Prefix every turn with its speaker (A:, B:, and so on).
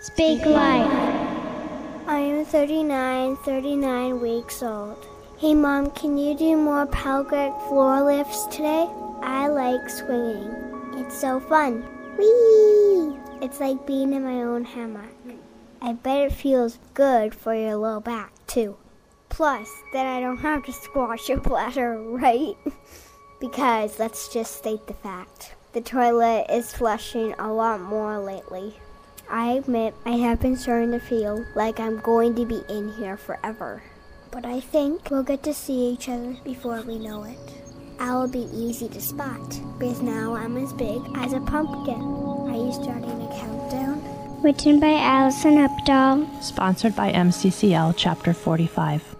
A: Speak life.
B: I am 39 weeks old. Hey Mom, can you do more Pelgric floor lifts today? I like swinging. It's so fun. Whee! It's like being in my own hammock. I bet it feels good for your low back too. Plus, then I don't have to squash your bladder, right? Because let's just state the fact. The toilet is flushing a lot more lately. I admit I have been starting to feel like I'm going to be in here forever. But I think we'll get to see each other before we know it. I'll be easy to spot, because now I'm as big as a pumpkin. Are you starting a countdown?
A: Written by Allison Updahl.
C: Sponsored by MCCL Chapter 45.